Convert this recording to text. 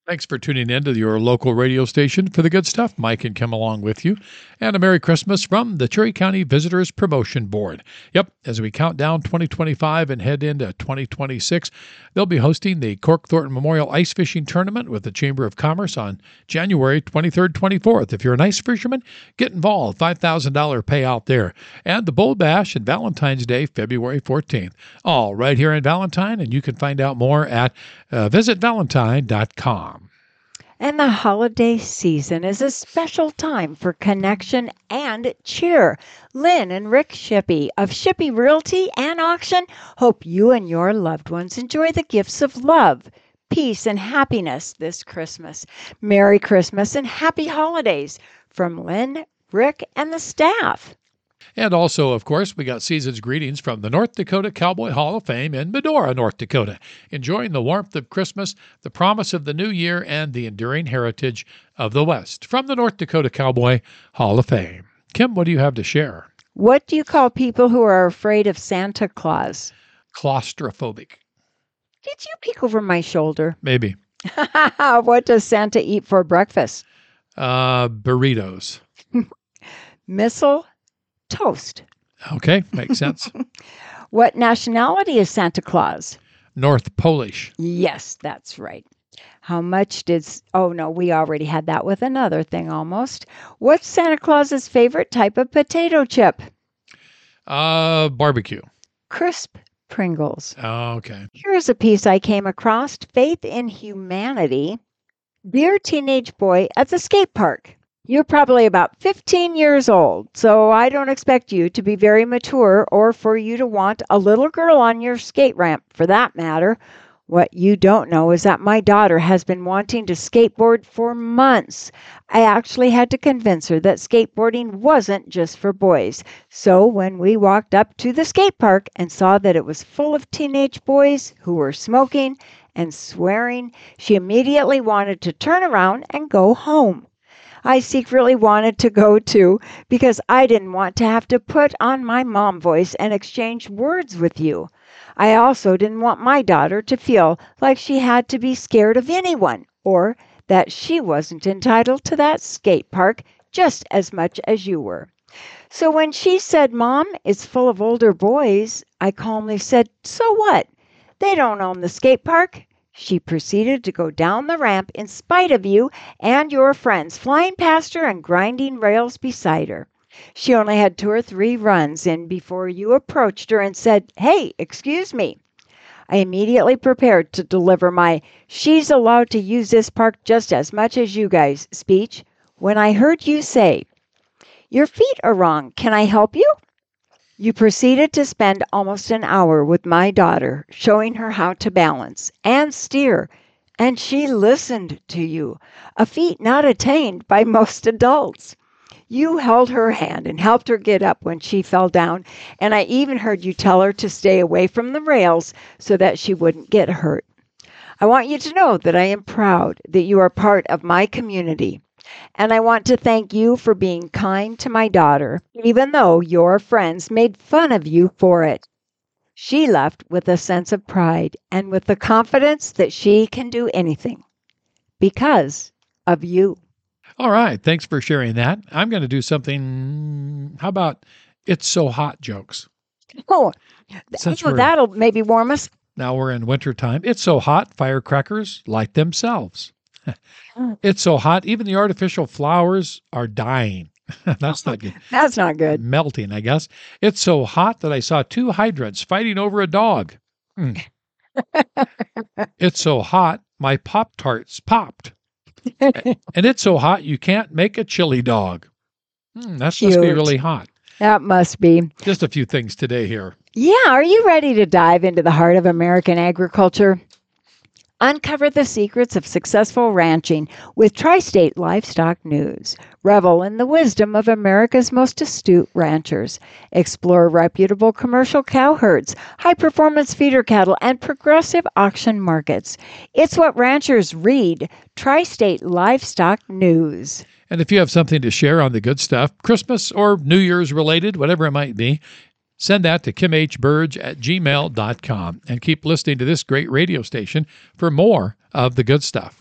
Thanks for tuning in to your local radio station for the good stuff. Mike and Kim along with you. And a Merry Christmas from the Cherry County Visitors Promotion Board. Yep, as we count down 2025 and head into 2026, they'll be hosting the Cork Thornton Memorial Ice Fishing Tournament with the Chamber of Commerce on January 23rd, 24th. If you're an ice fisherman, get involved. $5,000 payout there. And the Bull Bash and Valentine's Day, February 14th. All right here in Valentine, and you can find out more at visitvalentine.com. And the holiday season is a special time for connection and cheer. Lynn and Rick Shippey of Shippey Realty and Auction hope you and your loved ones enjoy the gifts of love, peace, and happiness this Christmas. Merry Christmas and happy holidays from Lynn, Rick, and the staff. And also, of course, we got season's greetings from the North Dakota Cowboy Hall of Fame in Medora, North Dakota, enjoying the warmth of Christmas, the promise of the new year, and the enduring heritage of the West. From the North Dakota Cowboy Hall of Fame. Kim, what do you have to share? What do you call people who are afraid of Santa Claus? Claustrophobic. Did you peek over my shoulder? Maybe. What does Santa eat for breakfast? Burritos. Missile toast. Okay, makes sense. What nationality is Santa Claus? North Polish. Yes, that's right. How much did... Oh, no, we already had that with another thing almost. What's Santa Claus's favorite type of potato chip? Barbecue. Crisp Pringles. Okay. Here's a piece I came across. Faith in Humanity. Dear teenage boy at the skate park. You're probably about 15 years old, so I don't expect you to be very mature or for you to want a little girl on your skate ramp, for that matter. What you don't know is that my daughter has been wanting to skateboard for months. I actually had to convince her that skateboarding wasn't just for boys. So when we walked up to the skate park and saw that it was full of teenage boys who were smoking and swearing, she immediately wanted to turn around and go home. I secretly wanted to go too because I didn't want to have to put on my mom voice and exchange words with you. I also didn't want my daughter to feel like she had to be scared of anyone or that she wasn't entitled to that skate park just as much as you were. So when she said, Mom, it's full of older boys, I calmly said, so what? They don't own the skate park. She proceeded to go down the ramp in spite of you and your friends flying past her and grinding rails beside her. She only had 2 or 3 runs in before you approached her and said, Hey, excuse me. I immediately prepared to deliver my she's allowed to use this park just as much as you guys speech when I heard you say, Your feet are wrong. Can I help you? You proceeded to spend almost an hour with my daughter, showing her how to balance and steer, and she listened to you, a feat not attained by most adults. You held her hand and helped her get up when she fell down, and I even heard you tell her to stay away from the rails so that she wouldn't get hurt. I want you to know that I am proud that you are part of my community. And I want to thank you for being kind to my daughter, even though your friends made fun of you for it. She left with a sense of pride and with the confidence that she can do anything because of you. All right. Thanks for sharing that. I'm going to do something. How about it's so hot jokes? That'll maybe warm us. Now we're in wintertime. It's so hot, firecrackers light themselves. It's so hot, even the artificial flowers are dying. That's not good. That's not good. Melting, I guess. It's so hot that I saw 2 hydrants fighting over a dog. It's so hot, my Pop-Tarts popped. And it's so hot, you can't make a chili dog. That must be really hot. That must be. Just a few things today here. Yeah, are you ready to dive into the heart of American agriculture? Uncover the secrets of successful ranching with Tri-State Livestock News. Revel in the wisdom of America's most astute ranchers. Explore reputable commercial cow herds, high-performance feeder cattle, and progressive auction markets. It's what ranchers read. Tri-State Livestock News. And if you have something to share on the good stuff, Christmas or New Year's related, whatever it might be, send that to kimhburge@gmail.com and keep listening to this great radio station for more of the good stuff.